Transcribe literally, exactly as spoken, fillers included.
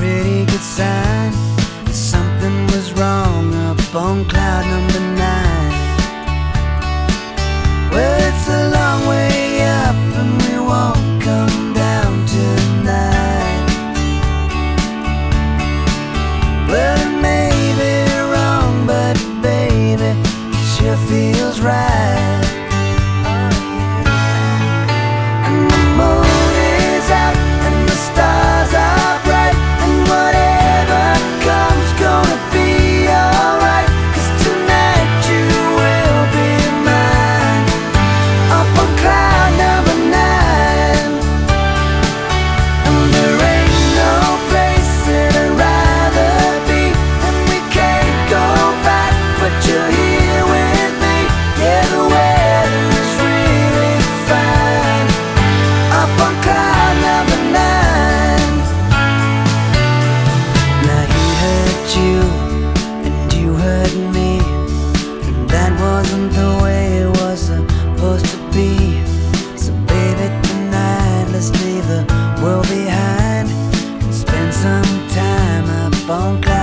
pretty good sign that something was wrong up on cloud number nine. Well, it's a long way up and we won't come down tonight. Well, it may be wrong, but baby, it sure feels right. Leave the world behind and spend some time up on clouds.